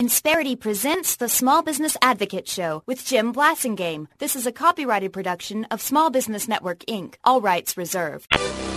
Insperity presents the Small Business Advocate Show with Jim Blasingame. This is a copyrighted production of Small Business Network, Inc. All rights reserved.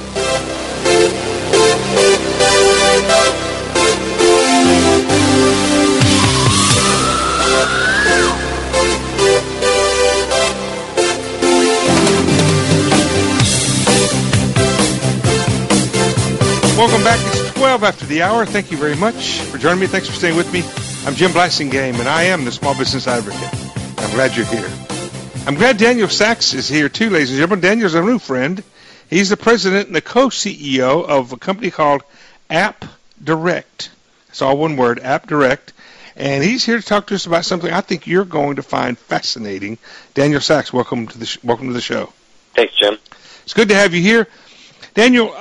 Welcome back. It's 12 after the hour. Thank you very much for joining me. Thanks for staying with me. I'm Jim Blasingame, and I am the Small Business Advocate. I'm glad you're here. I'm glad Daniel Sachs is here, too, ladies and gentlemen. Daniel's a new friend. He's the president and the co-CEO of a company called App Direct. It's all one word, App Direct. And he's here to talk to us about something I think you're going to find fascinating. Daniel Sachs, welcome to the show. Thanks, Jim. It's good to have you here. Daniel,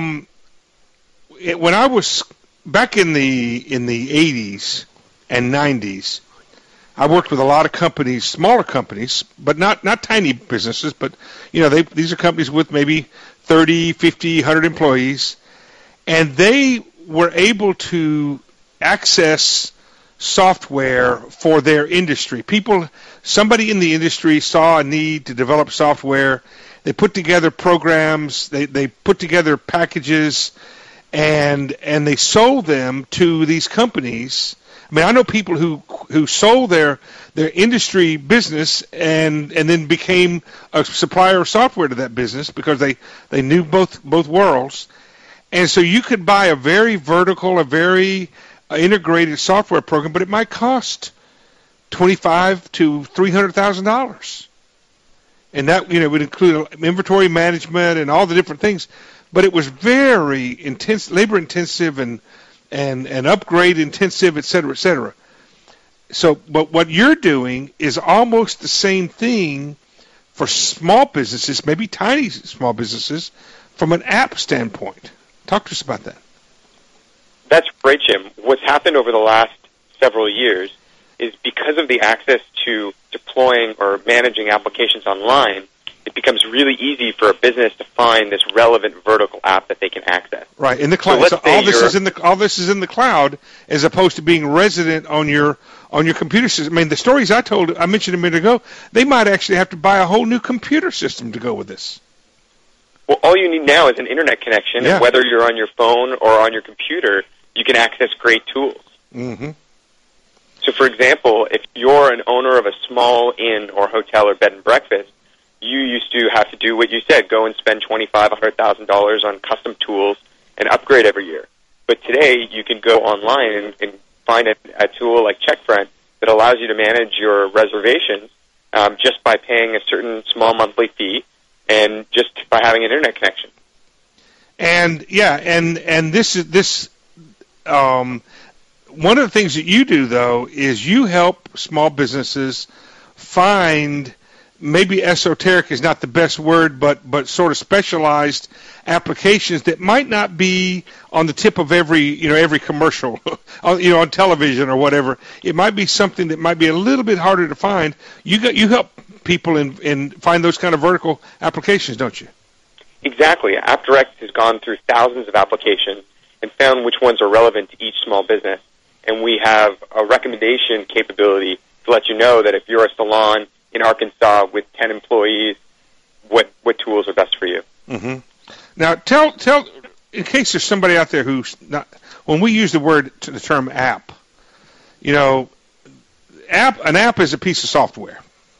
when I was back in the 80s and 90s, I worked with a lot of companies, smaller companies, but not tiny businesses, but these are companies with maybe 30, 50, 100 employees, and they were able to access software for their industry. Somebody in the industry saw a need to develop software. They put together programs, they put together packages, and they sold them to these companies. I mean, I know people who sold their industry business and then became a supplier of software to that business because they knew both worlds. And so you could buy a very vertical, a very integrated software program, but it might cost $25,000 to $300,000. And that would include inventory management and all the different things. But it was very intense, labor intensive and upgrade intensive, et cetera, et cetera. So, but what you're doing is almost the same thing for small businesses, maybe tiny small businesses, from an app standpoint. Talk to us about that. That's great, Jim. What's happened over the last several years is because of the access to deploying or managing applications online, it becomes really easy for a business to find this relevant vertical app that they can access. Right, in the cloud. So all this is in the cloud, as opposed to being resident on your computer system. I mean, the stories I mentioned a minute ago, they might actually have to buy a whole new computer system to go with this. Well, all you need now is an internet connection, and whether you're on your phone or on your computer, you can access great tools. Mm-hmm. So, for example, if you're an owner of a small inn or hotel or bed and breakfast, you used to have to do what you said, go and spend $25,000, $100,000 on custom tools and upgrade every year. But today, you can go online and find a tool like CheckFront that allows you to manage your reservations just by paying a certain small monthly fee and just by having an internet connection. And this one of the things that you do, though, is you help small businesses find, maybe esoteric is not the best word, but sort of specialized applications that might not be on the tip of every commercial, on television or whatever. It might be something that might be a little bit harder to find. You help people in find those kind of vertical applications, don't you? Exactly. AppDirect has gone through thousands of applications and found which ones are relevant to each small business. And we have a recommendation capability to let you know that if you're a salon in Arkansas with 10 employees, what tools are best for you. Mm-hmm. Now, tell, in case there's somebody out there who's not, when we use the term app, an app is a piece of software.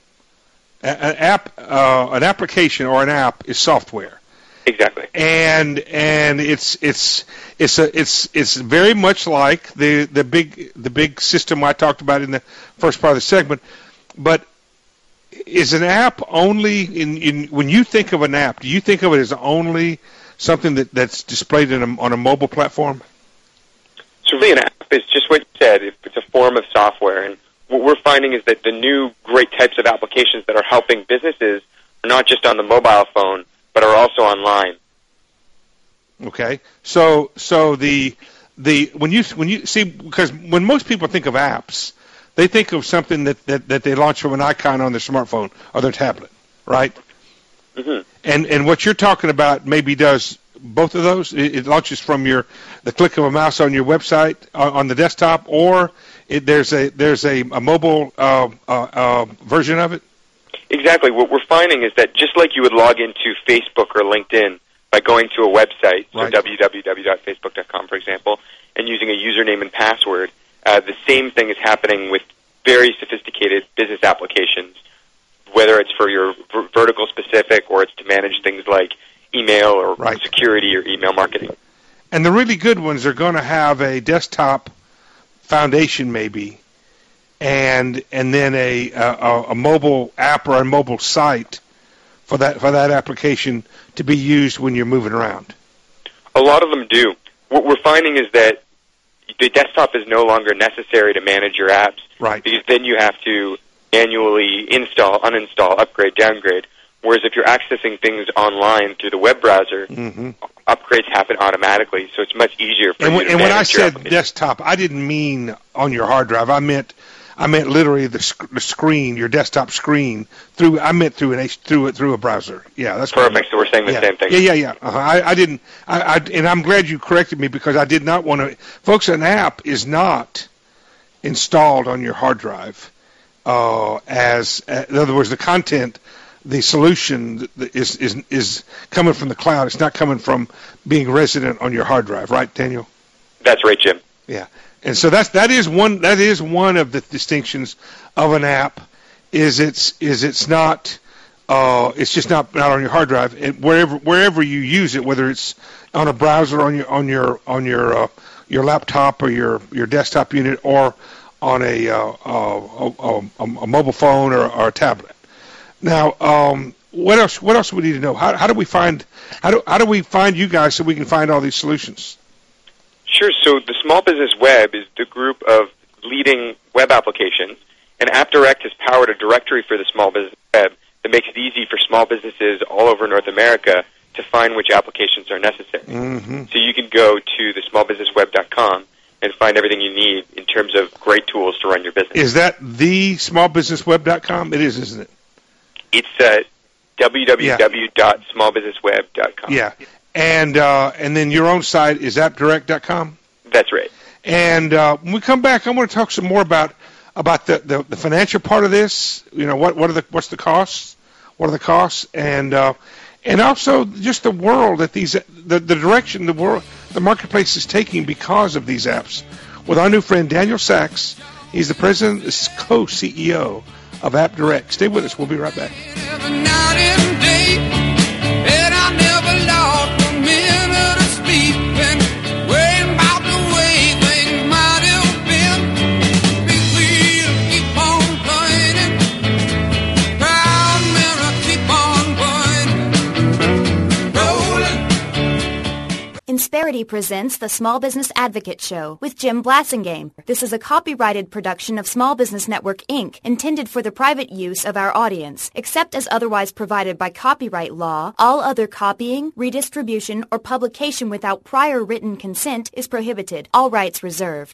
An application or an app is software. Exactly. And it's very much like the big system I talked about in the first part of the segment. But is an app only when you think of an app? Do you think of it as only something that's displayed on a mobile platform? So really, an app is just what you said. It's a form of software, and what we're finding is that the new great types of applications that are helping businesses are not just on the mobile phone, but are also online. Okay, so the when you see, because when most people think of apps, they think of something that they launch from an icon on their smartphone or their tablet, right? Mm-hmm. And what you're talking about maybe does both of those? It launches from the click of a mouse on your website on the desktop, or there's a mobile version of it? Exactly. What we're finding is that just like you would log into Facebook or LinkedIn by going to a website, right. So www.facebook.com, for example, and using a username and password, the same thing is happening with very sophisticated business applications, whether it's for your vertical specific or it's to manage things like email or right. security or email marketing. And the really good ones are going to have a desktop foundation maybe, and then a mobile app or a mobile site for that application to be used when you're moving around. A lot of them do. What we're finding is that the desktop is no longer necessary to manage your apps, right? Because then you have to manually install, uninstall, upgrade, downgrade. Whereas if you're accessing things online through the web browser, upgrades happen automatically, so it's much easier for you to manage. And when I said desktop, I didn't mean on your hard drive. I meant literally the screen, your desktop screen. I meant through a browser. Yeah, that's perfect. So we're saying the same thing. Yeah. I didn't. And I'm glad you corrected me because I did not want to. Folks, an app is not installed on your hard drive. In other words, the content, the solution is coming from the cloud. It's not coming from being resident on your hard drive, right, Daniel? That's right, Jim. Yeah. And so that is one of the distinctions of an app is it's not it's just not on your hard drive. And wherever you use it, whether it's on a browser on your laptop or your desktop unit or on a mobile phone or a tablet. Now, what else do we need to know? How do we find you guys so we can find all these solutions? Sure. So the Small Business Web is the group of leading web applications, and AppDirect has powered a directory for the Small Business Web that makes it easy for small businesses all over North America to find which applications are necessary. So you can go to the smallbusinessweb.com and find everything you need in terms of great tools to run your business. Is that the smallbusinessweb.com? It is, isn't it? It's www.smallbusinessweb.com. Yeah. And then your own site is appdirect.com? That's right. And when we come back, I want to talk some more about the financial part of this. You know, what's the costs? What are the costs? And also just the world that the direction the marketplace is taking because of these apps. With our new friend Daniel Sachs, he's the president, co-CEO of AppDirect. Stay with us. We'll be right back. Insperity presents the Small Business Advocate Show with Jim Blasingame. This is a copyrighted production of Small Business Network, Inc., intended for the private use of our audience. Except as otherwise provided by copyright law, all other copying, redistribution, or publication without prior written consent is prohibited. All rights reserved.